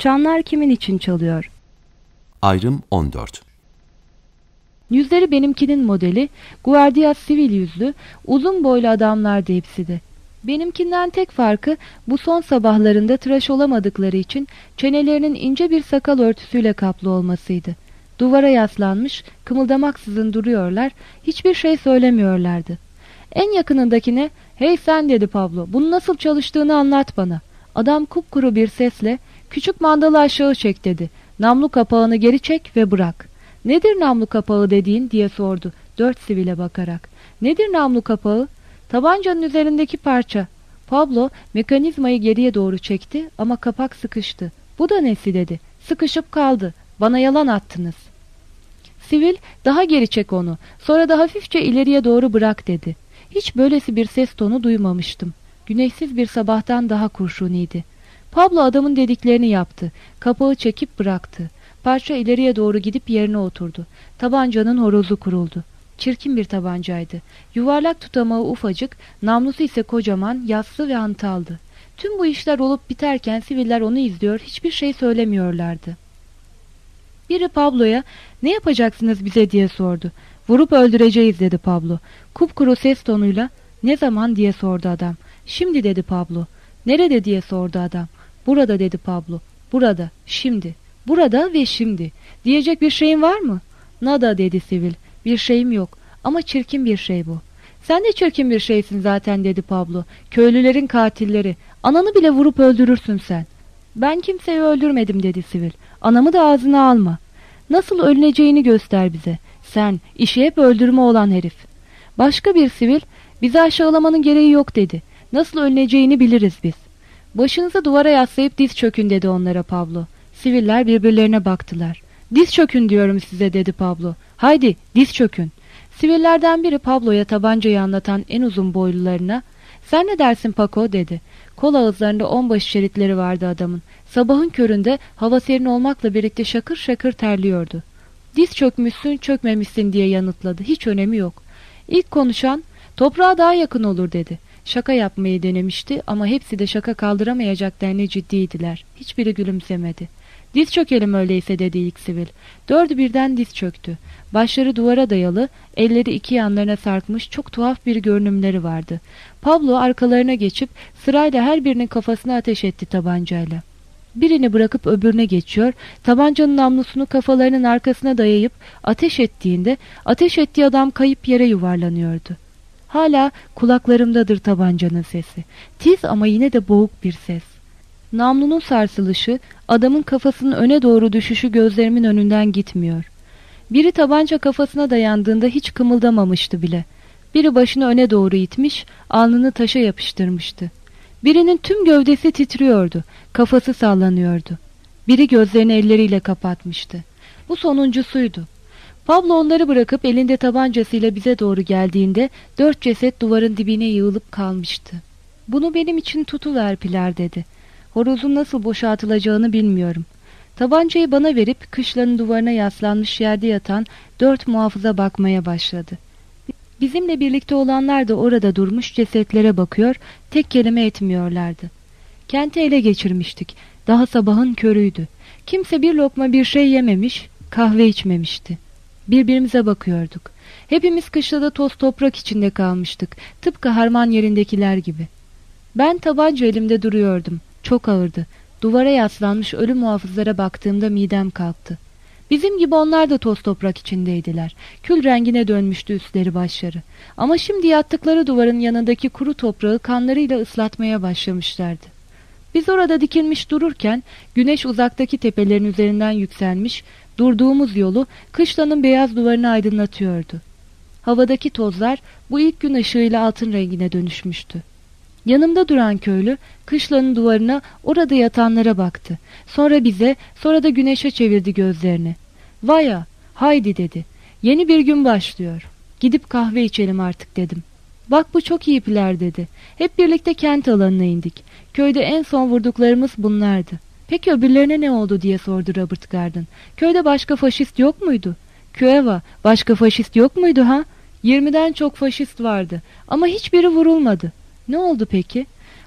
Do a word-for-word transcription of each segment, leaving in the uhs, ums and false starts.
Çanlar kimin için çalıyor? Ayrım on dört. Yüzleri benimkinin modeli, guardia sivil yüzlü, uzun boylu adamlardı hepsi de. Benimkinden tek farkı bu son sabahlarında tıraş olamadıkları için çenelerinin ince bir sakal örtüsüyle kaplı olmasıydı. Duvara yaslanmış, kımıldamaksızın duruyorlar, hiçbir şey söylemiyorlardı. En yakınındakine, "Hey sen," dedi Pablo, "bunu nasıl çalıştığını anlat bana." Adam kupkuru bir sesle, "Küçük mandalı aşağı çek," dedi. "Namlu kapağını geri çek ve bırak." "Nedir namlu kapağı dediğin?" diye sordu, dört sivile bakarak. "Nedir namlu kapağı?" "Tabancanın üzerindeki parça." Pablo mekanizmayı geriye doğru çekti ama kapak sıkıştı. "Bu da nesi?" dedi. "Sıkışıp kaldı. Bana yalan attınız." Sivil, "Daha geri çek onu. Sonra da hafifçe ileriye doğru bırak," dedi. Hiç böylesi bir ses tonu duymamıştım. Güneşsiz bir sabahtan daha kurşuniydi. Pablo adamın dediklerini yaptı. Kapağı çekip bıraktı. Parça ileriye doğru gidip yerine oturdu. Tabancanın horozu kuruldu. Çirkin bir tabancaydı. Yuvarlak tutamağı ufacık, namlusu ise kocaman, yassı ve hantaldı. Tüm bu işler olup biterken siviller onu izliyor, hiçbir şey söylemiyorlardı. Biri Pablo'ya, "Ne yapacaksınız bize?" diye sordu. "Vurup öldüreceğiz," dedi Pablo. Kupkuru ses tonuyla, "Ne zaman?" diye sordu adam. "Şimdi," dedi Pablo. "Nerede?" diye sordu adam. "Burada," dedi Pablo. "Burada, şimdi. Burada ve şimdi. Diyecek bir şeyin var mı?" "Nada," dedi sivil. "Bir şeyim yok. Ama çirkin bir şey bu." "Sen de çirkin bir şeysin zaten," dedi Pablo. "Köylülerin katilleri. Ananı bile vurup öldürürsün sen." "Ben kimseyi öldürmedim," dedi sivil. "Anamı da ağzına alma." "Nasıl ölüneceğini göster bize. Sen, işi hep öldürme olan herif." Başka bir sivil, "Bizi aşağılamanın gereği yok," dedi. "Nasıl ölüneceğini biliriz biz." "Başınızı duvara yaslayıp diz çökün," dedi onlara Pablo. Siviller birbirlerine baktılar. "Diz çökün diyorum size," dedi Pablo. "Haydi diz çökün." Sivillerden biri Pablo'ya tabancayı anlatan en uzun boylularına, "Sen ne dersin Paco?" dedi. Kol ağızlarında onbaşı şeritleri vardı adamın. Sabahın köründe hava serin olmakla birlikte şakır şakır terliyordu. "Diz çökmüşsün, çökmemişsin," diye yanıtladı. "Hiç önemi yok." İlk konuşan, "Toprağa daha yakın olur," dedi. Şaka yapmayı denemişti ama hepsi de şaka kaldıramayacak denli ciddiydiler. Hiçbiri gülümsemedi. "Diz çökelim öyleyse," dedi ilk sivil. Dördü birden diz çöktü. Başları duvara dayalı, elleri iki yanlarına sarkmış çok tuhaf bir görünümleri vardı. Pablo arkalarına geçip sırayla her birinin kafasına ateş etti tabancayla. Birini bırakıp öbürüne geçiyor, tabancanın namlusunu kafalarının arkasına dayayıp ateş ettiğinde ateş ettiği adam kayıp yere yuvarlanıyordu. Hala kulaklarımdadır tabancanın sesi. Tiz ama yine de boğuk bir ses. Namlunun sarsılışı, adamın kafasının öne doğru düşüşü gözlerimin önünden gitmiyor. Biri tabanca kafasına dayandığında hiç kımıldamamıştı bile. Biri başını öne doğru itmiş, alnını taşa yapıştırmıştı. Birinin tüm gövdesi titriyordu, kafası sallanıyordu. Biri gözlerini elleriyle kapatmıştı. Bu sonuncusuydu. Pablo onları bırakıp elinde tabancasıyla bize doğru geldiğinde dört ceset duvarın dibine yığılıp kalmıştı. "Bunu benim için tutuver Pilar," dedi. "Horozun nasıl boşaltılacağını bilmiyorum." Tabancayı bana verip kışlanın duvarına yaslanmış yerde yatan dört muhafıza bakmaya başladı. Bizimle birlikte olanlar da orada durmuş cesetlere bakıyor, tek kelime etmiyorlardı. Kenti ele geçirmiştik. Daha sabahın körüydü. Kimse bir lokma bir şey yememiş, kahve içmemişti. Birbirimize bakıyorduk. Hepimiz kışlada toz toprak içinde kalmıştık, tıpkı harman yerindekiler gibi. Ben tabanca elimde duruyordum. Çok ağırdı. Duvara yaslanmış ölü muhafızlara baktığımda midem kalktı. Bizim gibi onlar da toz toprak içindeydiler. Kül rengine dönmüştü üstleri başları. Ama şimdi yattıkları duvarın yanındaki kuru toprağı kanlarıyla ıslatmaya başlamışlardı. Biz orada dikilmiş dururken güneş uzaktaki tepelerin üzerinden yükselmiş, durduğumuz yolu kışlanın beyaz duvarını aydınlatıyordu. Havadaki tozlar bu ilk gün ışığıyla altın rengine dönüşmüştü. Yanımda duran köylü kışlanın duvarına, orada yatanlara baktı. Sonra bize, sonra da güneşe çevirdi gözlerini. "Vaya, haydi," dedi. "Yeni bir gün başlıyor. Gidip kahve içelim artık," dedim. "Bak bu çok iyi Pilar," dedi. Hep birlikte kent alanına indik. Köyde en son vurduklarımız bunlardı. "Peki öbürlerine ne oldu?" diye sordu Robert Garden. "Köyde başka faşist yok muydu?" "Küeva, başka faşist yok muydu ha?" Yirmiden çok faşist vardı ama hiçbiri vurulmadı. "Ne oldu peki?"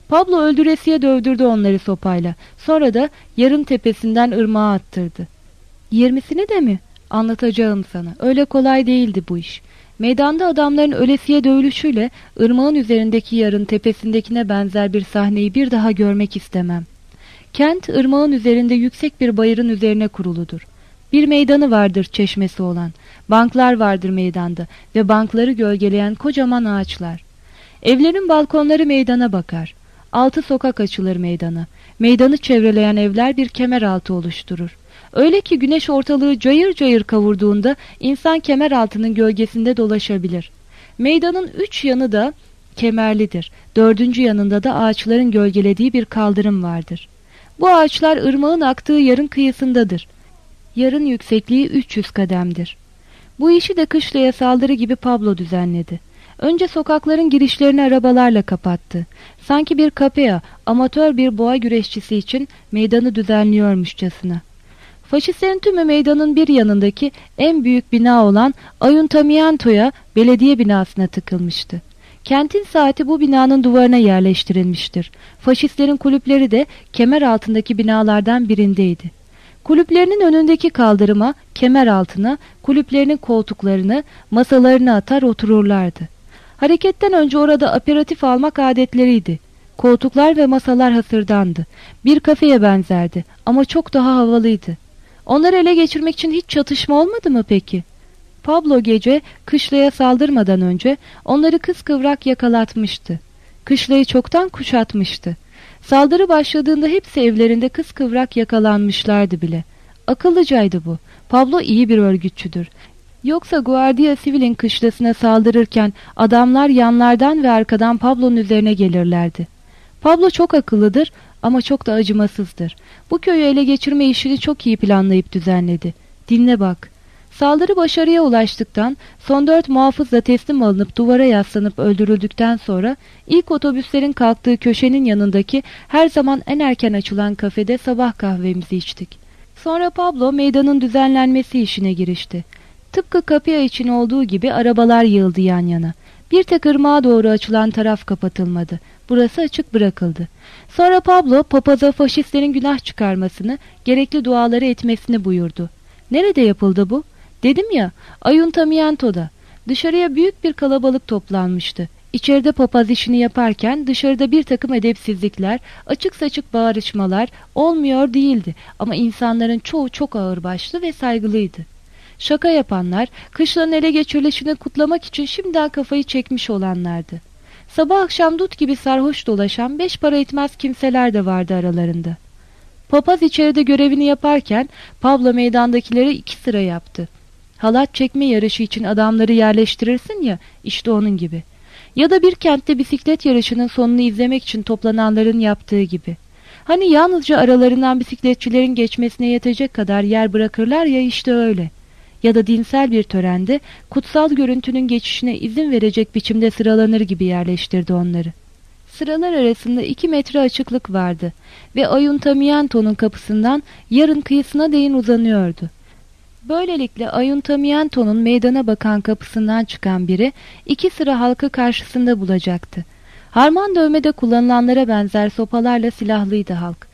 Pablo öldüresiye dövdürdü onları sopayla. Sonra da yarın tepesinden ırmağa attırdı. Yirmisini de mi? Anlatacağım sana. Öyle kolay değildi bu iş. Meydanda adamların ölesiye dövülüşüyle ırmağın üzerindeki yarın tepesindekine benzer bir sahneyi bir daha görmek istemem. Kent, ırmağın üzerinde yüksek bir bayırın üzerine kuruludur. Bir meydanı vardır çeşmesi olan. Banklar vardır meydanda ve bankları gölgeleyen kocaman ağaçlar. Evlerin balkonları meydana bakar. Altı sokak açılır meydana. Meydanı çevreleyen evler bir kemer altı oluşturur. Öyle ki güneş ortalığı cayır cayır kavurduğunda insan kemer altının gölgesinde dolaşabilir. Meydanın üç yanı da kemerlidir. Dördüncü yanında da ağaçların gölgelediği bir kaldırım vardır. Bu ağaçlar ırmağın aktığı yarın kıyısındadır. Yarın yüksekliği üç yüz kademdir. Bu işi de kışlaya saldırı gibi Pablo düzenledi. Önce sokakların girişlerini arabalarla kapattı. Sanki bir kapea, amatör bir boğa güreşçisi için meydanı düzenliyormuşçasına. Faşistlerin tümü meydanın bir yanındaki en büyük bina olan Ayuntamiento'ya, belediye binasına tıkılmıştı. Kentin saati bu binanın duvarına yerleştirilmiştir. Faşistlerin kulüpleri de kemer altındaki binalardan birindeydi. Kulüplerinin önündeki kaldırıma, kemer altına, kulüplerinin koltuklarını, masalarını atar otururlardı. Hareketten önce orada aperatif almak adetleriydi. Koltuklar ve masalar hasırdandı. Bir kafeye benzerdi ama çok daha havalıydı. Onları ele geçirmek için hiç çatışma olmadı mı peki? Pablo gece kışlaya saldırmadan önce onları kıskıvrak yakalatmıştı. Kışlayı çoktan kuşatmıştı. Saldırı başladığında hepsi evlerinde kıskıvrak yakalanmışlardı bile. Akıllıcaydı bu. Pablo iyi bir örgütçüdür. Yoksa Guardia Civil'in kışlasına saldırırken adamlar yanlardan ve arkadan Pablo'nun üzerine gelirlerdi. Pablo çok akıllıdır ama çok da acımasızdır. Bu köyü ele geçirme işini çok iyi planlayıp düzenledi. Dinle bak. Saldırı başarıya ulaştıktan, son dört muhafız da teslim alınıp duvara yaslanıp öldürüldükten sonra ilk otobüslerin kalktığı köşenin yanındaki her zaman en erken açılan kafede sabah kahvemizi içtik. Sonra Pablo meydanın düzenlenmesi işine girişti. Tıpkı kapıya için olduğu gibi arabalar yığıldı yan yana. Bir tek ırmağa doğru açılan taraf kapatılmadı. Burası açık bırakıldı. Sonra Pablo papaza faşistlerin günah çıkarmasını, gerekli duaları etmesini buyurdu. Nerede yapıldı bu? Dedim ya, Ayuntamiento'da. Dışarıya büyük bir kalabalık toplanmıştı. İçeride papaz işini yaparken dışarıda bir takım edepsizlikler, açık saçık bağırışmalar olmuyor değildi. Ama insanların çoğu çok ağırbaşlı ve saygılıydı. Şaka yapanlar, kışlanın ele geçirilişini kutlamak için şimdiden kafayı çekmiş olanlardı. Sabah akşam dut gibi sarhoş dolaşan beş para etmez kimseler de vardı aralarında. Papaz içeride görevini yaparken Pablo meydandakileri iki sıra yaptı. Halat çekme yarışı için adamları yerleştirirsin ya, işte onun gibi. Ya da bir kentte bisiklet yarışının sonunu izlemek için toplananların yaptığı gibi. Hani yalnızca aralarından bisikletçilerin geçmesine yetecek kadar yer bırakırlar ya, işte öyle. Ya da dinsel bir törende kutsal görüntünün geçişine izin verecek biçimde sıralanır gibi yerleştirdi onları. Sıralar arasında iki metre açıklık vardı ve Ayuntamiento'nun kapısından yarın kıyısına değin uzanıyordu. Böylelikle Ayuntamiento'nun meydana bakan kapısından çıkan biri iki sıra halkı karşısında bulacaktı. Harman dövmede kullanılanlara benzer sopalarla silahlıydı halk.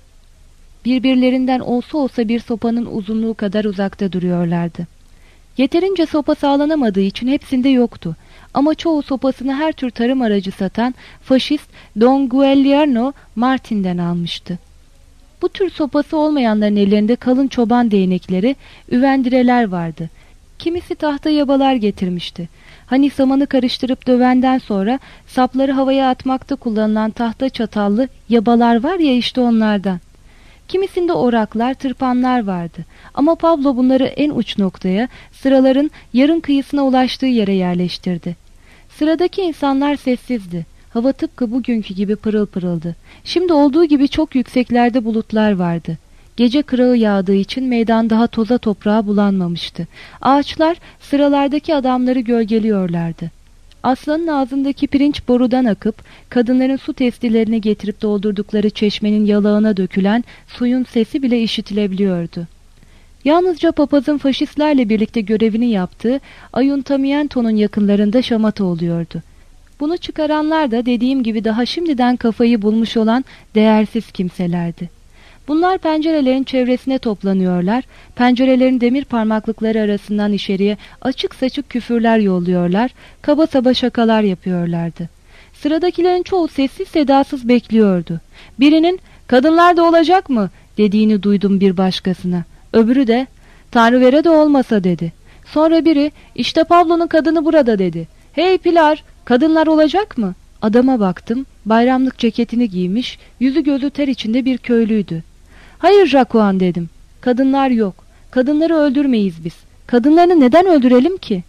Birbirlerinden olsa olsa bir sopanın uzunluğu kadar uzakta duruyorlardı. Yeterince sopa sağlanamadığı için hepsinde yoktu. Ama çoğu sopasını her tür tarım aracı satan faşist Don Guillermo Martin'den almıştı. Bu tür sopası olmayanların ellerinde kalın çoban değnekleri, üvendireler vardı. Kimisi tahta yabalar getirmişti. Hani samanı karıştırıp dövenden sonra sapları havaya atmakta kullanılan tahta çatallı yabalar var ya, işte onlardan. Kimisinde oraklar, tırpanlar vardı. Ama Pablo bunları en uç noktaya, sıraların yarın kıyısına ulaştığı yere yerleştirdi. Sıradaki insanlar sessizdi. Hava tıpkı bugünkü gibi pırıl pırıldı. Şimdi olduğu gibi çok yükseklerde bulutlar vardı. Gece kırağı yağdığı için meydan daha toza toprağa bulanmamıştı. Ağaçlar sıralardaki adamları gölgeliyorlardı. Aslanın ağzındaki pirinç borudan akıp, kadınların su testilerini getirip doldurdukları çeşmenin yalağına dökülen suyun sesi bile işitilebiliyordu. Yalnızca papazın faşistlerle birlikte görevini yaptığı Ayuntamiento'nun yakınlarında şamata oluyordu. Bunu çıkaranlar da dediğim gibi daha şimdiden kafayı bulmuş olan değersiz kimselerdi. Bunlar pencerelerin çevresine toplanıyorlar, pencerelerin demir parmaklıkları arasından içeriye açık saçık küfürler yolluyorlar, kaba saba şakalar yapıyorlardı. Sıradakilerin çoğu sessiz sedasız bekliyordu. Birinin "Kadınlar da olacak mı?" dediğini duydum bir başkasına. Öbürü de "Tanrıvere de olmasa" dedi. Sonra biri "İşte Pablo'nun kadını burada" dedi. "Hey Pilar, kadınlar olacak mı?" Adama baktım, bayramlık ceketini giymiş, yüzü gözü ter içinde bir köylüydü. "Hayır Jakuan" dedim. "Kadınlar yok. Kadınları öldürmeyiz biz. Kadınlarını neden öldürelim ki?"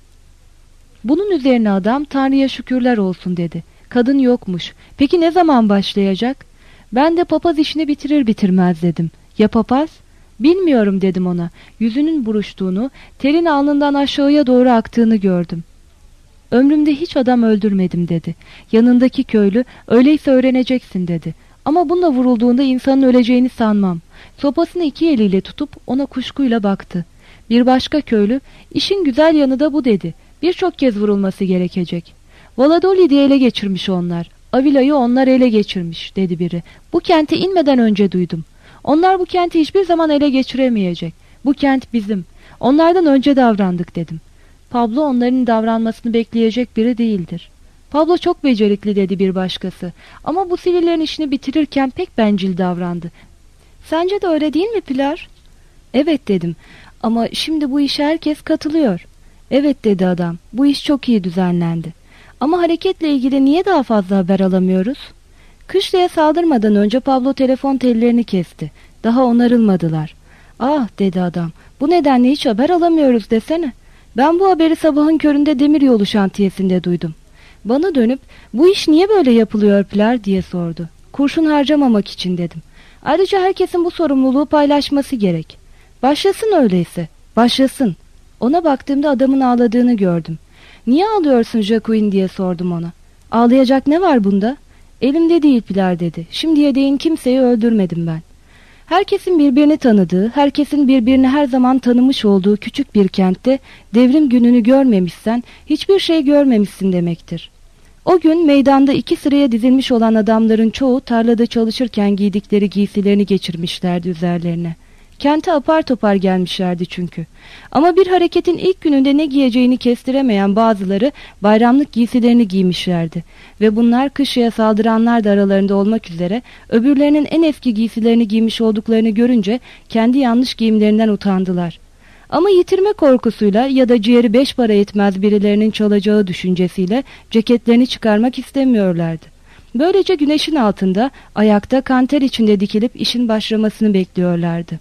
Bunun üzerine adam "Tanrı'ya şükürler olsun" dedi. Kadın yokmuş. Peki ne zaman başlayacak? Ben de papaz işini bitirir bitirmez dedim. Ya papaz? Bilmiyorum dedim ona. Yüzünün buruştuğunu, terin alnından aşağıya doğru aktığını gördüm. Ömrümde hiç adam öldürmedim dedi. Yanındaki köylü öyleyse öğreneceksin dedi. Ama bununla vurulduğunda insanın öleceğini sanmam. Sopasını iki eliyle tutup ona kuşkuyla baktı. Bir başka köylü işin güzel yanı da bu dedi. Birçok kez vurulması gerekecek. Valladolid'i ele geçirmiş onlar. Avila'yı onlar ele geçirmiş dedi biri. Bu kente inmeden önce duydum. Onlar bu kenti hiçbir zaman ele geçiremeyecek. Bu kent bizim. Onlardan önce davrandık dedim. Pablo onların davranmasını bekleyecek biri değildir. Pablo çok becerikli dedi bir başkası. Ama bu sivillerin işini bitirirken pek bencil davrandı. Sence de öyle değil mi Pilar? Evet dedim. Ama şimdi bu işe herkes katılıyor. Evet dedi adam. Bu iş çok iyi düzenlendi. Ama hareketle ilgili niye daha fazla haber alamıyoruz? Kışlaya saldırmadan önce Pablo telefon tellerini kesti. Daha onarılmadılar. Ah dedi adam. Bu nedenle hiç haber alamıyoruz desene. Ben bu haberi sabahın köründe demiryolu şantiyesinde duydum. Bana dönüp bu iş niye böyle yapılıyor Pilar diye sordu. Kurşun harcamamak için dedim. Ayrıca herkesin bu sorumluluğu paylaşması gerek. Başlasın öyleyse. Başlasın. Ona baktığımda adamın ağladığını gördüm. Niye ağlıyorsun Jacqueline diye sordum ona. Ağlayacak ne var bunda? Elimde değil Pilar dedi. Şimdiye değin kimseyi öldürmedim ben. Herkesin birbirini tanıdığı, herkesin birbirini her zaman tanımış olduğu küçük bir kentte devrim gününü görmemişsen hiçbir şey görmemişsin demektir. O gün meydanda iki sıraya dizilmiş olan adamların çoğu tarlada çalışırken giydikleri giysilerini geçirmişlerdi üzerlerine. Kente apar topar gelmişlerdi çünkü. Ama bir hareketin ilk gününde ne giyeceğini kestiremeyen bazıları bayramlık giysilerini giymişlerdi. Ve bunlar kışlaya saldıranlar da aralarında olmak üzere öbürlerinin en eski giysilerini giymiş olduklarını görünce kendi yanlış giyimlerinden utandılar. Ama yitirme korkusuyla ya da ciğeri beş para etmez birilerinin çalacağı düşüncesiyle ceketlerini çıkarmak istemiyorlardı. Böylece güneşin altında ayakta kanter içinde dikilip işin başlamasını bekliyorlardı.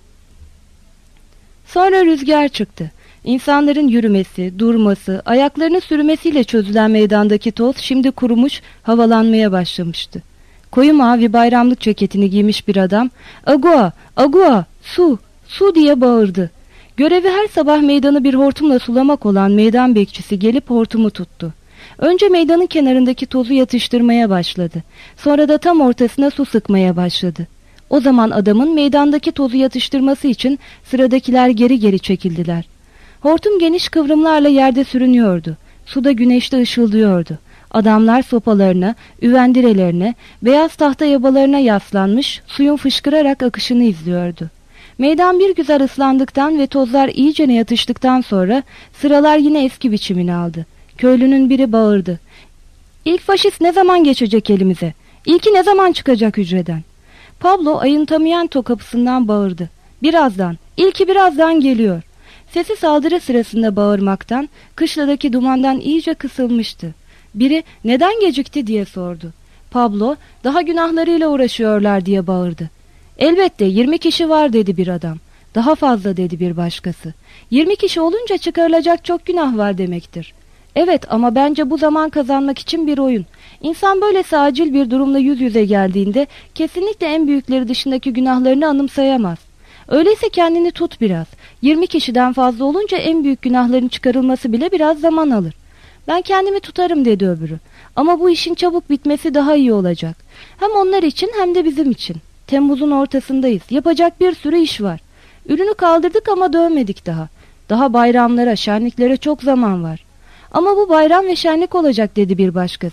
Sonra rüzgar çıktı. İnsanların yürümesi, durması, ayaklarını sürmesiyle çözülen meydandaki toz şimdi kurumuş, havalanmaya başlamıştı. Koyu mavi bayramlık ceketini giymiş bir adam, "Agua, agua, su, su" diye bağırdı. Görevi her sabah meydanı bir hortumla sulamak olan meydan bekçisi gelip hortumu tuttu. Önce meydanın kenarındaki tozu yatıştırmaya başladı. Sonra da tam ortasına su sıkmaya başladı. O zaman adamın meydandaki tozu yatıştırması için sıradakiler geri geri çekildiler. Hortum geniş kıvrımlarla yerde sürünüyordu. Suda güneşte ışıldıyordu. Adamlar sopalarına, üvendirelerine, beyaz tahta yabalarına yaslanmış, suyun fışkırarak akışını izliyordu. Meydan bir güzel ıslandıktan ve tozlar iyicene yatıştıktan sonra sıralar yine eski biçimini aldı. Köylünün biri bağırdı. "İlk faşist ne zaman geçecek elimize? İlki ne zaman çıkacak hücreden?" Pablo Ayuntamiento kapısından bağırdı. "Birazdan, ilki birazdan geliyor." Sesi saldırı sırasında bağırmaktan, kışladaki dumandan iyice kısılmıştı. Biri "Neden gecikti?" diye sordu. Pablo "Daha günahlarıyla uğraşıyorlar" diye bağırdı. "Elbette yirmi kişi var" dedi bir adam. "Daha fazla" dedi bir başkası. "Yirmi kişi olunca çıkarılacak çok günah var demektir." "Evet ama bence bu zaman kazanmak için bir oyun. İnsan böylesi acil bir durumla yüz yüze geldiğinde kesinlikle en büyükleri dışındaki günahlarını anımsayamaz. Öyleyse kendini tut biraz. Yirmi kişiden fazla olunca en büyük günahların çıkarılması bile biraz zaman alır." "Ben kendimi tutarım" dedi öbürü. "Ama bu işin çabuk bitmesi daha iyi olacak. Hem onlar için hem de bizim için. Temmuz'un ortasındayız. Yapacak bir sürü iş var. Ürünü kaldırdık ama dövmedik daha. Daha bayramlara, şenliklere çok zaman var." "Ama bu bayram ve şenlik olacak" dedi bir başkası.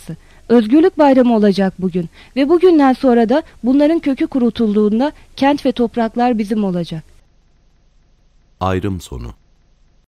Özgürlük bayramı olacak bugün ve bugünden sonra da bunların kökü kurutulduğunda kent ve topraklar bizim olacak. Ayrım sonu.